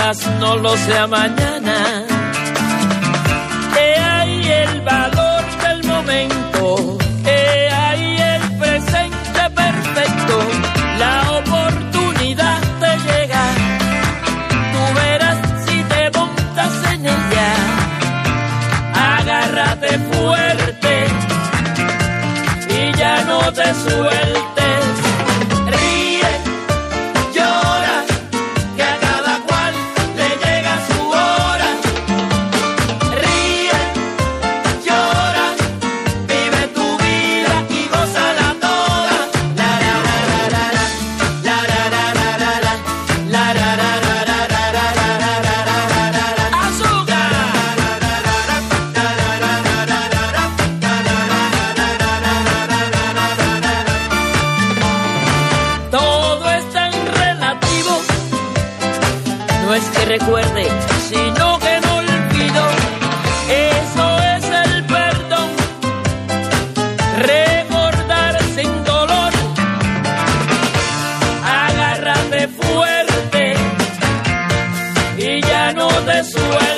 quizás no lo sea mañana. Hay el valor del momento, hay el presente perfecto, la oportunidad te llega, tú verás si te montas en ella, agárrate fuerte y ya no te sueltes. Recuerde, sino que no olvido, eso es el perdón, recordar sin dolor, agárrate fuerte y ya no te sueltes.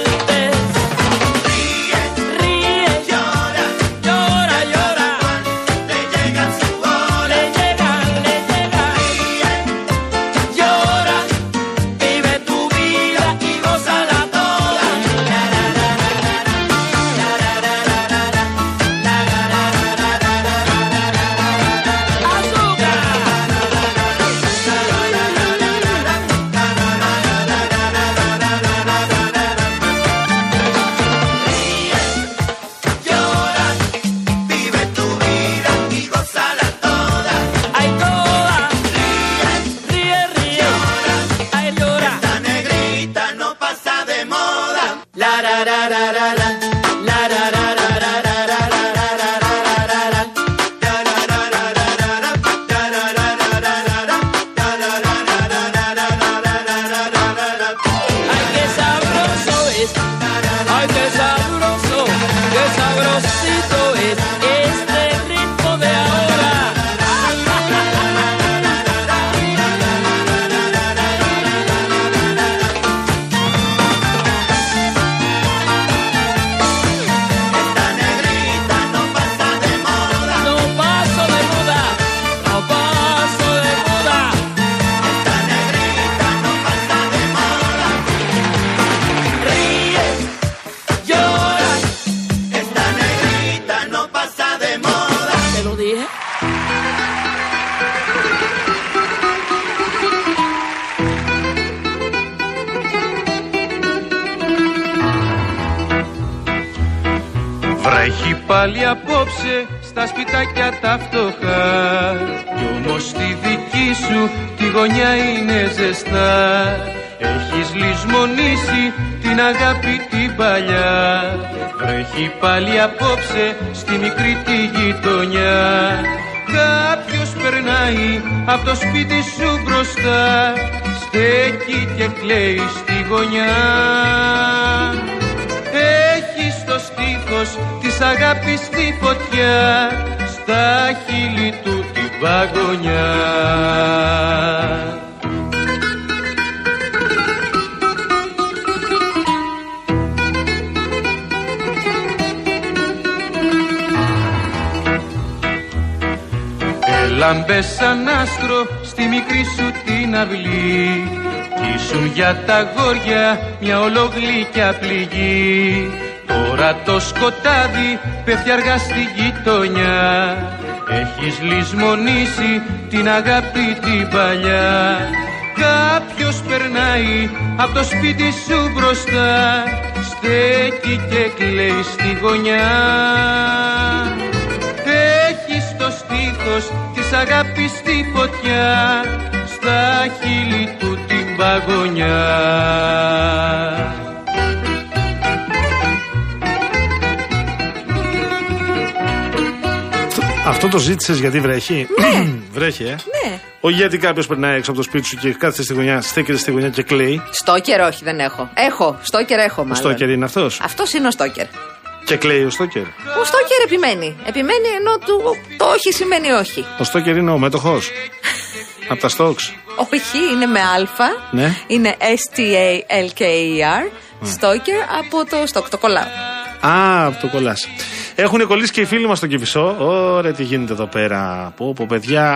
Βρέχει πάλι απόψε στα σπιτάκια τα φτωχά, κι όμως στη δική σου τη γωνιά είναι ζεστά. Έχεις λησμονήσει την αγάπη την παλιά. Βρέχει πάλι απόψε στη μικρή τη γειτονιά. Κάποιος περνάει απ' το σπίτι σου μπροστά, στέκει και κλαίει στη γωνιά. Έχεις το στίχος της αγάπης στη φωτιά, στα χείλη του την παγωνιά. Έλαμπες σαν άστρο στη μικρή σου την αυλή, κι ήσουν για τα αγόρια μια ολογλύκια πληγή. Τώρα το σκοτάδι πέφτει αργά στη γειτονιά, έχεις λησμονήσει την αγάπη την παλιά. Κάποιος περνάει απ' το σπίτι σου μπροστά, στέκει και κλαίει στη γωνιά. Έχεις το στίχος της αγάπης στη φωτιά, στα χείλη του την παγωνιά. Αυτό το ζήτησες γιατί βρέχει? Ναι. Βρέχει, Ναι. Όχι γιατί κάποιος περνάει έξω από το σπίτι σου και κάθεται στη γωνιά, στέκεται στη γωνιά και κλαίει. Στόκερ, όχι, δεν έχω. Στόκερ έχω μάλλον. Ο στόκερ είναι αυτός. Αυτός είναι ο στόκερ. Και κλαίει ο στόκερ. Ο στόκερ επιμένει. Επιμένει ενώ το όχι σημαίνει όχι. Ο στόκερ είναι ο μέτοχος. Από τα στόξ. Όχι, είναι με αλφα. Ναι. Είναι STALKER. Στόκερ από το στόκ, το κολλάω. Α, από το κολλάς. Έχουν κολλήσει και οι φίλοι μας στο Κηφισό. Ωραία, τι γίνεται εδώ πέρα. Από παιδιά,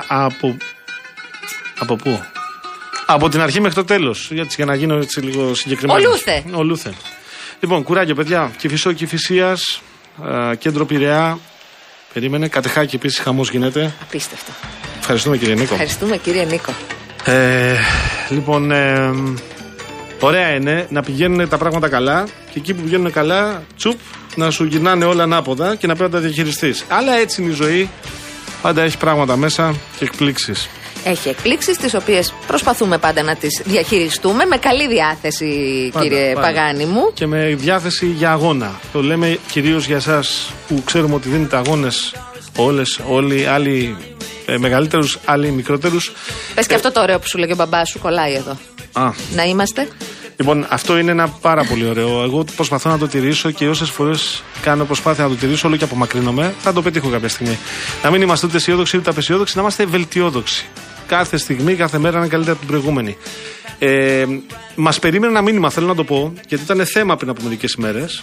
από πού? Από την αρχή μέχρι το τέλος. Για να γίνω έτσι λίγο συγκεκριμένο. Ολούθε. Λοιπόν, κουράγιο, παιδιά. Κηφισό, Κηφισίας, κέντρο Πειραιά. Περίμενε. Κατεχάκι επίσης, χαμός γίνεται. Απίστευτο. Ευχαριστούμε, κύριε Νίκο. Ευχαριστούμε, κύριε Νίκο. Λοιπόν, ωραία είναι να πηγαίνουν τα πράγματα καλά και εκεί που πηγαίνουν καλά, τσουπ, να σου γυρνάνε όλα ανάποδα και να πρέπει να τα διαχειριστείς. Αλλά έτσι είναι η ζωή. Πάντα έχει πράγματα μέσα και εκπλήξεις. Έχει εκπλήξεις τις οποίες προσπαθούμε πάντα να τις διαχειριστούμε με καλή διάθεση, κύριε Παγάνη μου. Και με διάθεση για αγώνα. Το λέμε κυρίως για εσάς που ξέρουμε ότι δίνετε αγώνες όλοι, άλλοι μεγαλύτερους, άλλοι μικρότερους. Πες και αυτό το ωραίο που σου λέγε ο μπαμπάς σου, κολλάει εδώ. Να είμαστε. Λοιπόν, αυτό είναι ένα πάρα πολύ ωραίο. Εγώ προσπαθώ να το τηρήσω και όσες φορές κάνω προσπάθεια να το τηρήσω, όλο και απομακρύνομαι, θα το πετύχω κάποια στιγμή. Να μην είμαστε ούτε αισιόδοξοι ούτε απεσιόδοξοι, να είμαστε βελτιόδοξοι. Κάθε στιγμή, κάθε μέρα είναι καλύτερα από την προηγούμενη. Μας περίμενε ένα μήνυμα, θέλω να το πω, γιατί ήταν θέμα πριν από μερικές ημέρες.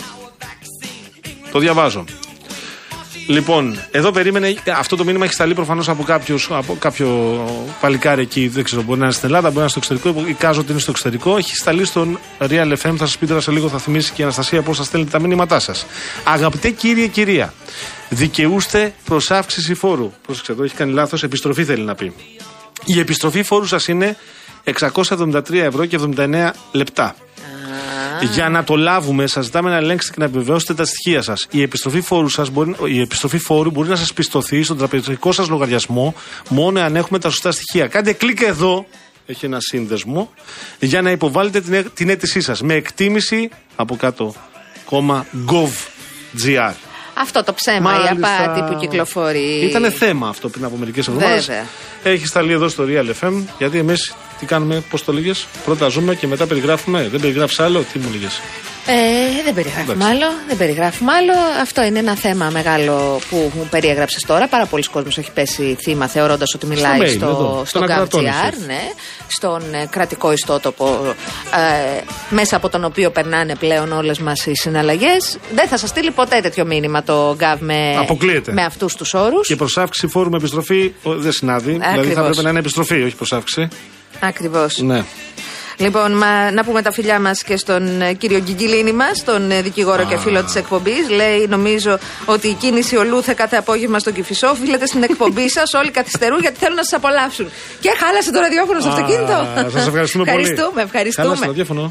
Το διαβάζω. Λοιπόν, εδώ περίμενε, αυτό το μήνυμα έχει σταλεί προφανώς από κάποιο παλικάρι εκεί, δεν ξέρω, μπορεί να είναι στην Ελλάδα, μπορεί να είναι στο εξωτερικό, εικάζω ότι είναι στο εξωτερικό. Έχει σταλεί στον Real FM, θα σας πει τώρα σε λίγο, θα θυμίσει και η Αναστασία πώς θα στέλνετε τα μήνυματά σας. Αγαπητέ κύριε, κυρία, δικαιούστε προς αύξηση φόρου. Πρόσεξε, εδώ έχει κάνει λάθος, επιστροφή θέλει να πει. Η επιστροφή φόρου σας είναι 673 ευρώ και 79 λεπτά. Για να το λάβουμε, σας ζητάμε να ελέγξετε και να επιβεβαιώσετε τα στοιχεία σας. Η επιστροφή φόρου μπορεί να σας πιστωθεί στον τραπεζικό σας λογαριασμό μόνο αν έχουμε τα σωστά στοιχεία. Κάντε κλικ εδώ, έχει ένα σύνδεσμο, για να υποβάλλετε την αίτησή σας με εκτίμηση από κάτω, .gov.gr. Αυτό το ψέμα, η απάτη που κυκλοφορεί. Ήτανε θέμα αυτό πριν από μερικές εβδομάδες. Έχει σταλεί εδώ στο Real FM, γιατί εμείς τι κάνουμε, πώς το λέγες, πρώτα ζούμε και μετά περιγράφουμε. Δεν περιγράφεις άλλο, τι μου λέγες? Δεν περιγράφουμε άλλο. Αυτό είναι ένα θέμα μεγάλο που μου περιέγραψες τώρα. Πάρα πολλοί κόσμος έχει πέσει θύμα θεωρώντας ότι μιλάει στο GovGR, ναι, στον κρατικό ιστότοπο, μέσα από τον οποίο περνάνε πλέον όλες μας οι συναλλαγές. Δεν θα σας στείλει ποτέ τέτοιο μήνυμα το Gov με αυτούς τους όρους. Και προς αύξηση φόρου με επιστροφή δεν συνάδει. Δηλαδή θα πρέπει να είναι επιστροφή, όχι προς αύξηση. Ακριβώς. Ναι. Λοιπόν, να πούμε τα φιλιά μας και στον κύριο Γκυγγιλίνη μας, τον δικηγόρο και φίλο της εκπομπής. Λέει, νομίζω ότι η κίνηση ολούθε κάθε απόγευμα στον Κηφισό οφείλεται στην εκπομπή σας. Όλοι καθυστερούν γιατί θέλουν να σας απολαύσουν. Και χάλασε το ραδιόφωνο στο αυτοκίνητο. Σας ευχαριστούμε πολύ. Ευχαριστούμε. Χάλασε το ραδιόφωνο.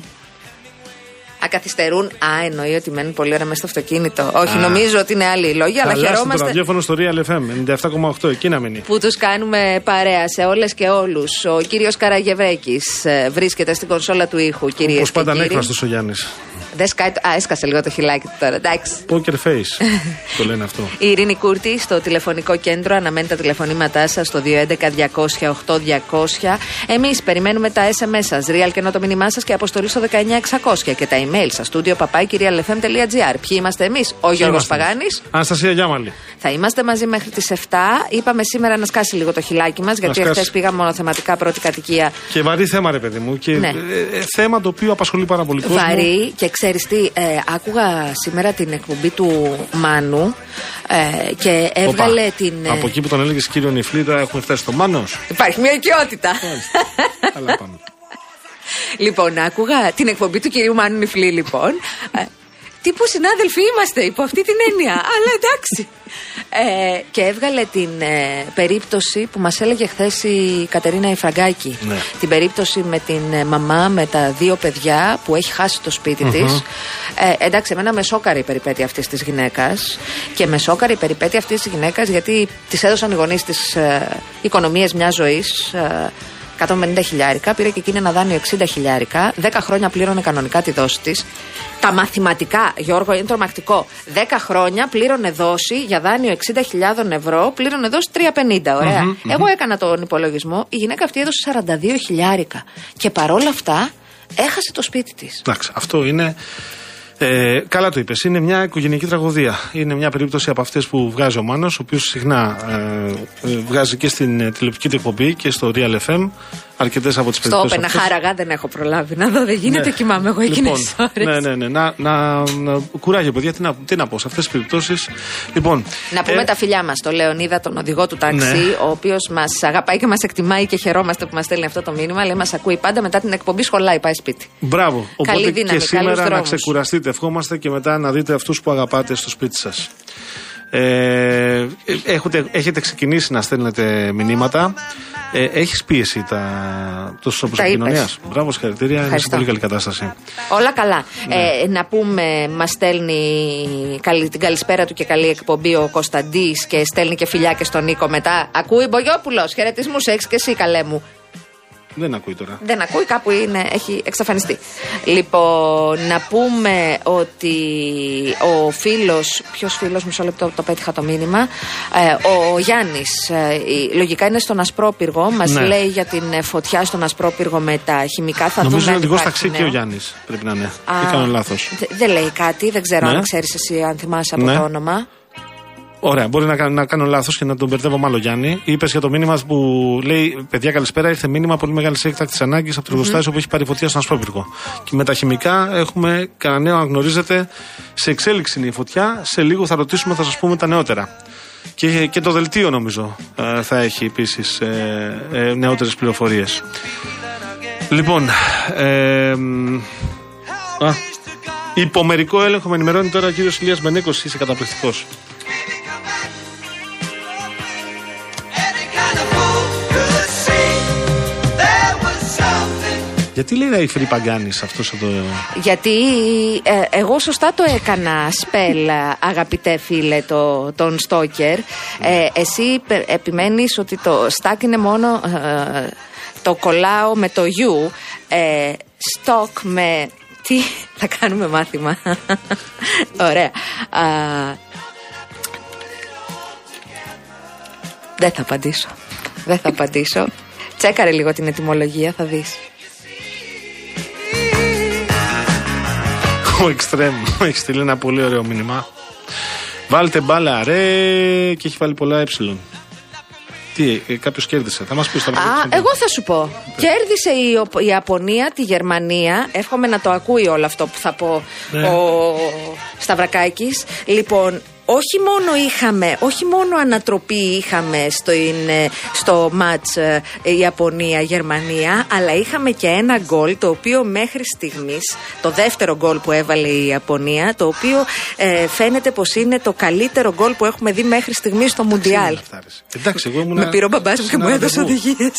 Καθυστερούν. Εννοεί ότι μένουν πολύ ώρα μέσα στο αυτοκίνητο. Όχι, νομίζω ότι είναι άλλοι οι λόγοι, αλλά χαιρόμαστε. Το ραδιόφωνο στο Real FM 97,8, εκεί να μείνει. Που τους κάνουμε παρέα σε όλες και όλους. Ο κύριος Καραγεβέκης βρίσκεται στην κονσόλα του ήχου, κυρίες και κύριοι. Όπως πάντα ανέκφραστος ο Γιάννης. Έσκασε λίγο το χιλάκι του τώρα, εντάξει. Poker face, το λένε αυτό. Η Ειρήνη Κούρτη στο τηλεφωνικό κέντρο αναμένει τα τηλεφωνήματά σας στο 211-200-8200. Εμείς περιμένουμε τα SMS σας, real και το μήνυμά σας και αποστολή στο 19600 και τα email σας, studio@kyrialfm.gr. Ποιοι είμαστε εμείς? Ο Γιώργος Παγάνης. Αναστασία Γιάμαλη. Θα είμαστε μαζί μέχρι τις 7. Είπαμε σήμερα να σκάσει λίγο το χιλάκι μας, γιατί χθες πήγαμε μονοθεματικά πρώτη κατοικία. Και βαρύ θέμα, ρε παιδί μου. Και θέμα το οποίο απασχολεί πάρα πολύ κόσμο. Βαρύ. Και ξέρεις τι, άκουγα σήμερα την εκπομπή του Μάνου και έβγαλε την... Από εκεί που τον έλεγες κύριο Νιφλή, τώρα έχουμε φτάσει στο Μάνος. Υπάρχει μια οικειότητα. Καλά πάμε. Λοιπόν, άκουγα την εκπομπή του κυρίου Μάνου Νιφλή, λοιπόν. Τύπου συνάδελφοι είμαστε, υπό αυτή την έννοια. Αλλά εντάξει. Και έβγαλε την περίπτωση που μας έλεγε χθες η Κατερίνα Ιφραγκάκη. Ναι. Την περίπτωση με την μαμά με τα 2 παιδιά που έχει χάσει το σπίτι της. Εντάξει, εμένα με σόκαρε η περιπέτεια αυτής της γυναίκας. Και με σόκαρε η περιπέτεια αυτής της γυναίκας γιατί της έδωσαν οι γονείς της οικονομίες μιας ζωής. 150 χιλιάρικα, πήρε και εκείνη ένα δάνειο 60 χιλιάρικα, 10 χρόνια πλήρωνε κανονικά τη δόση της. Τα μαθηματικά, Γιώργο, είναι τρομακτικό. 10 χρόνια πλήρωνε δόση για δάνειο 60.000 ευρώ, πλήρωνε δόση 350, ωραία. Εγώ έκανα τον υπολογισμό, η γυναίκα αυτή έδωσε 42 χιλιάρικα και παρόλα αυτά έχασε το σπίτι της. Εντάξει, αυτό είναι Καλά το είπες. Είναι μια οικογενειακή τραγωδία. Είναι μια περίπτωση από αυτές που βγάζει ο Μάνος, ο οποίος συχνά βγάζει και στην τηλεοπτική του εκπομπή και στο Real FM αρκετές από τις περιπτώσεις. Στο Όπεν Χάραγα δεν έχω προλάβει να δω, δεν γίνεται, κοιμάμαι εγώ εκείνες τις ώρες. Ναι. Κουράγιο, παιδιά, τι να πω σε αυτές τις περιπτώσεις. Λοιπόν, να πούμε τα φιλιά μας στον Λεωνίδα, τον οδηγό του ταξί, ο οποίος μας αγαπάει και μας εκτιμάει και χαιρόμαστε που μας στέλνει αυτό το μήνυμα. Λέει, μας ακούει πάντα, μετά την εκπομπή σχολάει, πάει σπίτι. Μπράβο. Οπότε καλή δύναμη, και σήμερα να ξεκουραστείτε. Ευχόμαστε και μετά να δείτε αυτούς που αγαπάτε στο σπίτι σας. Έχετε ξεκινήσει να στέλνετε μηνύματα. Έχεις πίεση τους τρόπους επικοινωνίας. Μπράβο, συγχαρητήρια. Είναι σε πολύ καλή κατάσταση. Όλα καλά. Να πούμε, μας στέλνει την καλησπέρα του και καλή εκπομπή ο Κωνσταντής και στέλνει και φιλιά και στον Νίκο μετά. Ακούει Μπογιόπουλος, χαιρετισμούς, έχεις και εσύ, καλέ μου. Δεν ακούει τώρα. Δεν ακούει, κάπου έχει εξαφανιστεί. Λοιπόν, να πούμε ότι ο φίλος, ποιος φίλος, μισό λεπτό, το πέτυχα το μήνυμα, ο Γιάννης, λογικά είναι στον Ασπρόπυργο, μας λέει για την φωτιά στον Ασπρόπυργο με τα χημικά. Θα νομίζω δούμε. είναι οδηγός ταξί και ο Γιάννης, πρέπει να είναι. Ή κάνω λάθος. Δεν λέει κάτι, δεν ξέρω αν ξέρεις εσύ, αν θυμάσαι από το όνομα. Ωραία, μπορεί να κάνω λάθος και να τον μπερδεύω με άλλο Γιάννη. Είπες για το μήνυμα που λέει: παιδιά, καλησπέρα. Ήρθε μήνυμα πολύ μεγάλη έκτακτη ανάγκη από το εργοστάσιο που έχει πάρει φωτιά στον Ασπρόπυργο. Και με τα χημικά έχουμε κανένα νέο, αν γνωρίζετε. Σε εξέλιξη είναι η φωτιά. Σε λίγο θα ρωτήσουμε, θα σας πούμε τα νεότερα. Και το δελτίο νομίζω θα έχει επίσης νεότερες πληροφορίες. Λοιπόν. Υπομερικό έλεγχο με ενημερώνει τώρα ο κύριος Ηλίας Μπενέκος. Είσαι καταπληκτικός. Γιατί λέει να υφρεί Παγκάνης αυτός εδώ? Γιατί εγώ σωστά το έκανα σπέλ, αγαπητέ φίλε, τον Στόκερ. Εσύ επιμένεις ότι το στάκ είναι μόνο το κολλάω με το γιου. Στοκ με... Τι θα κάνουμε μάθημα. Ωραία. Δεν θα απαντήσω. Τσέκαρε λίγο την ετυμολογία, θα δεις. Ο Extreme έχει στείλει ένα πολύ ωραίο μήνυμα. Βάλτε μπάλα ρε, και έχει βάλει πολλά ε. Τι, κάποιος κέρδισε, θα μας πεις τα πράγματα. Εγώ θα σου πω. Κέρδισε η Ιαπωνία τη Γερμανία. Εύχομαι να το ακούει όλο αυτό που θα πω ο Σταυρακάκης. Λοιπόν, όχι μόνο ανατροπή είχαμε στο μάτς Ιαπωνία-Γερμανία, αλλά είχαμε και ένα γκολ το οποίο μέχρι στιγμής, το δεύτερο γκολ που έβαλε η Ιαπωνία, το οποίο φαίνεται πως είναι το καλύτερο γκολ που έχουμε δει μέχρι στιγμής στο Μουντιάλ. Εντάξει, εγώ με πήρε ο μπαμπάς μου και μου έδωσε οδηγίες.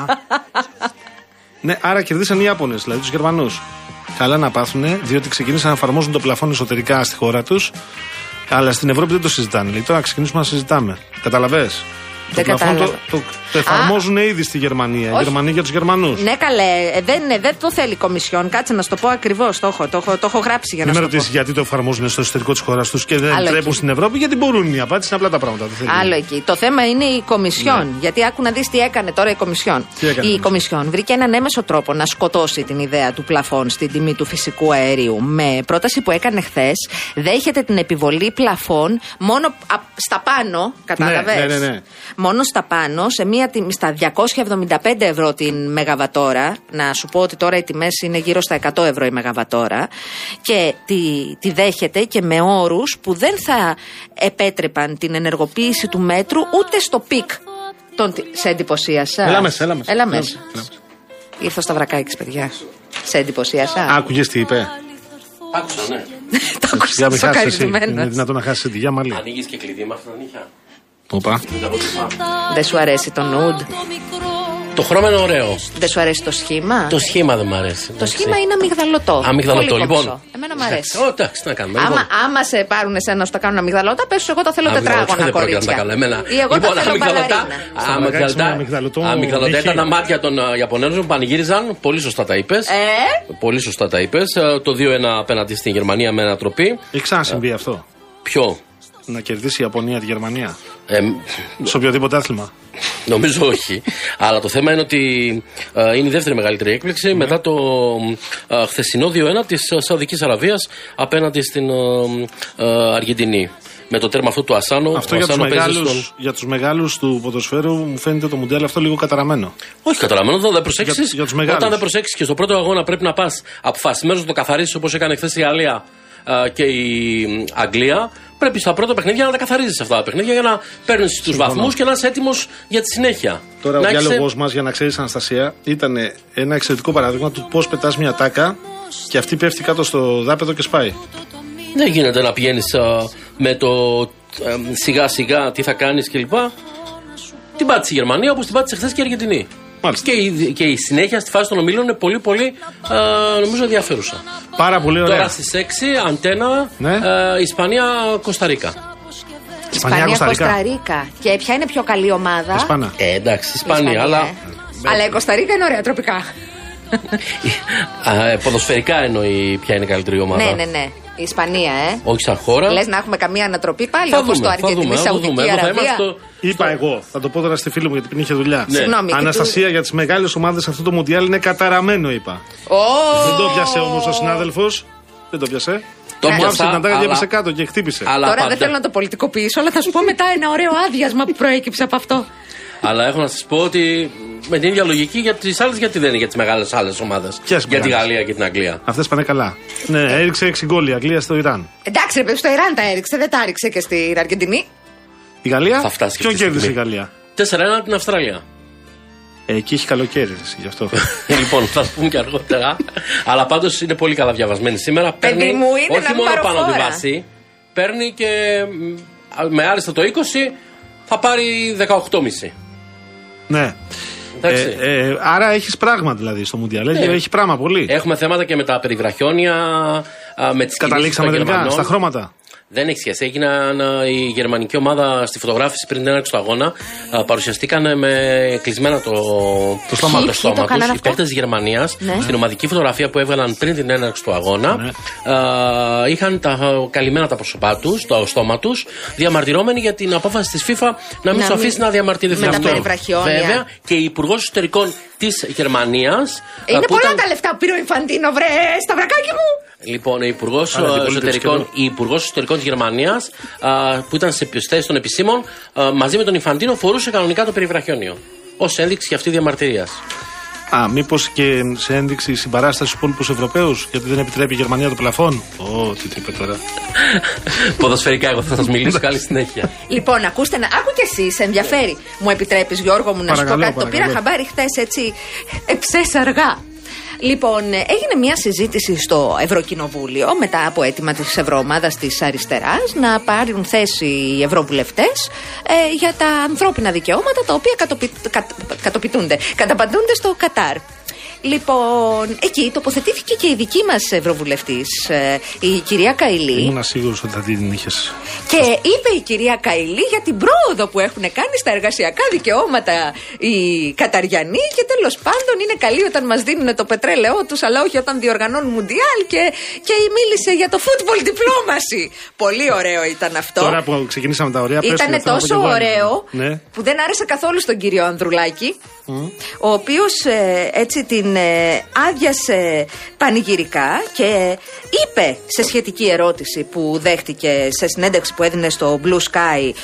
Ναι, άρα κερδίσαν οι Ιάπωνες, δηλαδή τους Γερμανούς. Καλά να πάθουνε, διότι ξεκίνησαν να εφαρμόζουν το πλαφόν εσωτερικά στη χώρα τους. Αλλά στην Ευρώπη δεν το συζητάνε. Λέει, τώρα ξεκινήσουμε να συζητάμε. Καταλαβες? Το πλαφόν το εφαρμόζουν ήδη στη Γερμανία. Οι Γερμανοί για τους Γερμανούς. Ναι, καλέ. Δεν το θέλει η Κομισιόν. Κάτσε να σου το πω ακριβώς. Το έχω γράψει για να σου το πω. Μην με ρωτήσεις γιατί το εφαρμόζουν στο εσωτερικό της χώρας τους και δεν τρέπουν στην Ευρώπη. Γιατί μπορούν. Η απάντηση είναι απλά τα πράγματα. Άλλο εκεί. Το θέμα είναι η Κομισιόν. Ναι. Γιατί άκου να δεις τι έκανε τώρα η Κομισιόν. Η Κομισιόν βρήκε έναν έμεσο τρόπο να σκοτώσει την ιδέα του πλαφών στην τιμή του φυσικού αερίου. Με πρόταση που έκανε χθες, δέχεται την επιβολή πλαφών μόνο στα πάνω. Κατάλαβες? Ναι. Μόνο στα πάνω, σε μία τιμή στα 275 ευρώ την μεγαβατόρα. Να σου πω ότι τώρα οι τιμές είναι γύρω στα 100 ευρώ η μεγαβατόρα. Και τη δέχεται και με όρους που δεν θα επέτρεπαν την ενεργοποίηση του μέτρου ούτε στο πικ. Σε εντυπωσίασα. Έλα μέσα. Ήρθε ο Σταυρακάκης, παιδιά. Σε εντυπωσίασα. Άκουγες τι είπε? Άκουσα, ναι. Το άκουσα σοκαρισμένος. Είναι δυνατόν να χάσεις τη διάμαλη? Ανοίγεις και κλειδί με αυτά τα νύχια. Οπα. Δεν σου αρέσει το nude? Το χρώμα είναι ωραίο. Δεν σου αρέσει το σχήμα? Το σχήμα δεν μου αρέσει. Το σχήμα είναι αμυγδαλωτό. Αμυγδαλωτό, λοιπόν. Εμένα μου αρέσει. Εντάξει, τι να κάνουμε. Άμα σε πάρουν εσένα να σου τα κάνουν αμυγδαλωτά, πες εγώ το θέλω τετράγωνα, κορίτσια. Ή εγώ το θέλω μπαλαρίνα. Αμυγδαλωτά ήταν τα μάτια των Ιαπωνέζων που πανηγύριζαν. Πολύ σωστά τα είπες. Πολύ σωστά τα είπες. Το 2-1 απέναντι στην Γερμανία με ανατροπή. Έχει ξανασυμβεί αυτό? Ποιο? Να κερδίσει η Ιαπωνία τη Γερμανία? Σε οποιοδήποτε άθλημα? Νομίζω όχι. Αλλά το θέμα είναι ότι είναι η δεύτερη μεγαλύτερη έκπληξη μετά το χθεσινό 2-1 της Σαουδικής Αραβίας απέναντι στην Αργεντινή. Με το τέρμα αυτό του Ασάνο. Αυτό για τους μεγάλους του ποδοσφαίρου μου φαίνεται το Μουντιάλ αυτό λίγο καταραμένο. Όχι καταραμένο, δεν προσέξεις. Όταν δεν προσέξεις και στο πρώτο αγώνα πρέπει να πας αποφασισμένος να το καθαρίσεις όπως έκανε χθες η Γαλλία και η Αγγλία. Πρέπει στα πρώτα παιχνίδια να τα καθαρίζεις αυτά τα παιχνίδια για να παίρνεις τους βαθμούς και να είσαι έτοιμος για τη συνέχεια. Τώρα ο διάλογος μας, για να ξέρεις, Αναστασία, ήταν ένα εξαιρετικό παράδειγμα του πώς πετάς μια τάκα και αυτή πέφτει κάτω στο δάπεδο και σπάει. Δεν γίνεται να πηγαίνεις με το σιγά σιγά τι θα κάνεις κλπ. Την πάτησε η Γερμανία όπως την πάτησε χθες και η Αργεντινή. Και η συνέχεια στη φάση των ομίλων είναι πολύ πολύ νομίζω ενδιαφέρουσα. Πάρα πολύ ωραία. Τώρα στις 6 αντένα Ισπανία-Κοσταρίκα. Ισπανία-Κοσταρίκα. Και ποια είναι πιο καλή ομάδα? Ισπανία. Εντάξει, Ισπανία, αλλά η Κοσταρίκα είναι ωραία τροπικά. Ποδοσφαιρικά εννοεί ποια είναι η καλύτερη ομάδα. Ναι. Η Ισπανία, όχι σαν χώρα. Λες να έχουμε καμία ανατροπή πάλι όπως το Αργεντινή, Σαουδική Αραβία. Είπα εγώ, θα το πω τώρα στη φίλη μου γιατί πριν είχε δουλειά. Ναι. Συγγνώμη, Αναστασία, για τις μεγάλες ομάδες αυτό το Μουντιάλ είναι καταραμένο, είπα. Δεν το πιάσε όμως ο συνάδελφος. Δεν το πιάσε. Το μου άφησε την αντάγια, διάβασε κάτω και χτύπησε. Τώρα δεν θέλω να το πολιτικοποιήσω, αλλά θα σου πω μετά ένα ωραίο άδειασμα που προέκυψε από αυτό. Αλλά έχω να σας πω ότι με την ίδια λογική για τις άλλες, γιατί δεν είναι για τις μεγάλες άλλες ομάδες. Για τη Γαλλία και την Αγγλία. Αυτές πάνε καλά. Ναι, έριξε 6 γκολ η Αγγλία στο Ιράν. Εντάξει, ρε παιδί, στο Ιράν τα έριξε, δεν τα έριξε και στην Αργεντινή. Η Γαλλία. Θα φτάσει και ποιον κέρδισε η Γαλλία? 4-1 την Αυστραλία. Εκεί έχει καλοκαίρι, γι' αυτό. Λοιπόν, θα το πούμε και αργότερα. Αλλά πάντως είναι πολύ καλά διαβασμένη σήμερα. Παιδί μου, είναι όχι μόνο πάνω από τη βάση, παίρνει και με άριστα το 20 θα πάρει 18,5. Ναι. Άρα έχεις πράγμα δηλαδή στο Μουντιάλ. Έχει πράγμα πολύ. Έχουμε θέματα και με τα περιβραχιόνια, με τις καταλήξαμε τελικά στα χρώματα. Δεν έχει σχέση. Έγιναν η γερμανική ομάδα στη φωτογράφηση πριν την έναρξη του αγώνα. Παρουσιαστήκαν με κλεισμένα το στόμα τους. Οι παίκτες της Γερμανίας στην ομαδική φωτογραφία που έβγαλαν πριν την έναρξη του αγώνα είχαν καλυμμένα τα πρόσωπά τους, το στόμα τους, διαμαρτυρόμενοι για την απόφαση της FIFA να μην τους αφήσει να διαμαρτυρηθεί αυτό. Βέβαια και η Υπουργός Εσωτερικών της Γερμανίας. Είναι πολλά τα λεφτά που πήρε ο Ινφαντίνο, βρε, σταυρακάκι μου! Λοιπόν, η Υπουργός Εσωτερικών της Γερμανίας, που ήταν σε θέση των επισήμων, μαζί με τον Ινφαντίνο φορούσε κανονικά το περιβραχιόνιο. Ως ένδειξη για αυτή τη διαμαρτυρία. Μήπως και σε ένδειξη συμπαράσταση στους υπόλοιπους Ευρωπαίους, γιατί δεν επιτρέπει η Γερμανία το πλαφόν. Τι είπε τώρα. Ποδοσφαιρικά, εγώ θα σας μιλήσω. Καλή συνέχεια. Λοιπόν, ακούστε, άκου κι εσείς, ενδιαφέρει. Μου επιτρέπεις, Γιώργο μου, να σου πω κάτι? Το πήρα χαμπάρι χτες έτσι, εψές αργά. Λοιπόν, έγινε μια συζήτηση στο Ευρωκοινοβούλιο μετά από αίτημα της Ευρωομάδας της Αριστεράς να πάρουν θέση οι ευρωβουλευτές για τα ανθρώπινα δικαιώματα τα οποία καταπαντούνται στο Κατάρ. Λοιπόν, εκεί τοποθετήθηκε και η δική μας ευρωβουλευτής, η κυρία Καηλή. Ήμουν σίγουρος ότι θα την είχες. Και είπε η κυρία Καηλή για την πρόοδο που έχουν κάνει στα εργασιακά δικαιώματα οι Καταριανοί και τέλος πάντων είναι καλοί όταν μας δίνουν το πετρέλαιό τους, αλλά όχι όταν διοργανώνουν Μουντιάλ και μίλησε για το football diplomacy. Πολύ ωραίο ήταν αυτό. Τώρα που ξεκινήσαμε τα ωραία, ήταν τόσο ωραίο που δεν άρεσε καθόλου στον κύριο Ανδρουλάκη, ο οποίος έτσι την άδειασε πανηγυρικά και είπε σε σχετική ερώτηση που δέχτηκε σε συνέντευξη που έδινε στο Blue Sky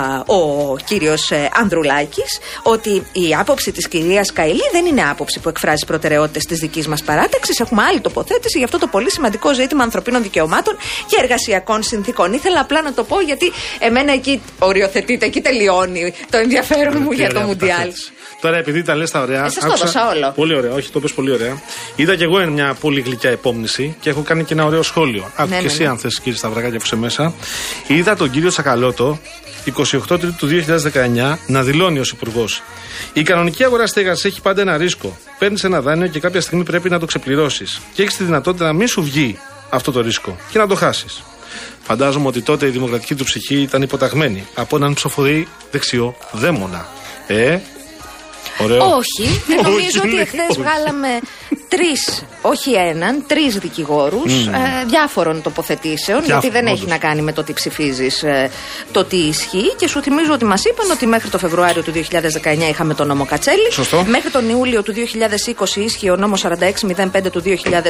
ο κύριος Ανδρουλάκης, ότι η άποψη της κυρίας Καηλή δεν είναι άποψη που εκφράζει προτεραιότητες της δικής μας παράταξης. Έχουμε άλλη τοποθέτηση για αυτό το πολύ σημαντικό ζήτημα ανθρωπίνων δικαιωμάτων και εργασιακών συνθήκων. Ήθελα απλά να το πω γιατί εμένα εκεί οριοθετείται, εκεί τελειώνει το ενδιαφέρον μου για το Μουντιάλ. Τώρα, επειδή τα λες τα ωραία. Σας το έδωσα όλο. Πολύ ωραία, όχι, το πες πολύ ωραία. Είδα κι εγώ μια πολύ γλυκιά υπόμνηση και έχω κάνει και ένα ωραίο σχόλιο. Άκου και εσύ, αν θες, κύριε Σταυρακάκη, αφού είσαι μέσα. Είδα τον κύριο Τσακαλώτο, 28 Τρίτου του 2019, να δηλώνει ως υπουργός: η κανονική αγορά στέγασης έχει πάντα ένα ρίσκο. Παίρνεις ένα δάνειο και κάποια στιγμή πρέπει να το ξεπληρώσεις. Και έχεις τη δυνατότητα να μην σου βγει αυτό το ρίσκο και να το χάσεις. Φαντάζομαι ότι τότε η δημοκρατική του ψυχή ήταν υποταγμένη από έναν ψηφοφορή δεξιό δαίμονα. Ωραίο. Όχι, νομίζω ότι εχθές βγάλαμε 3 όχι έναν, 3 δικηγόρους διάφορων τοποθετήσεων, γιατί δεν έχει να κάνει με το τι ψηφίζεις, το τι ισχύει. Και σου θυμίζω ότι μας είπαν ότι μέχρι το Φεβρουάριο του 2019 είχαμε τον νόμο Κατσέλη. Σωστό. Μέχρι τον Ιούλιο του 2020 ίσχυε ο νόμος 4605 του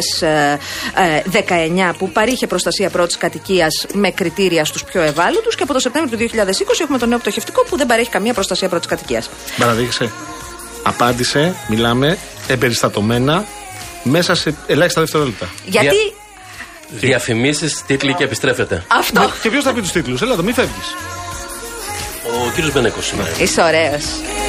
2019 που παρήχε προστασία πρώτης κατοικίας με κριτήρια στους πιο ευάλωτους, και από το Σεπτέμβριο του 2020 έχουμε το νέο πτωχευτικό που δεν παρέχει καμία προστασία πρώτης κατοικίας. Παραδείξε. Απάντησε, μιλάμε εμπεριστατωμένα μέσα σε ελάχιστα δευτερόλεπτα. Γιατί. Διαφημίσεις, τίτλοι και επιστρέφεται. Αυτό. Και ποιος θα πει τους τίτλους? Έλα εδώ, μη φεύγεις. Ο κύριος Μπενέκος σήμερα. Είσαι ωραίος.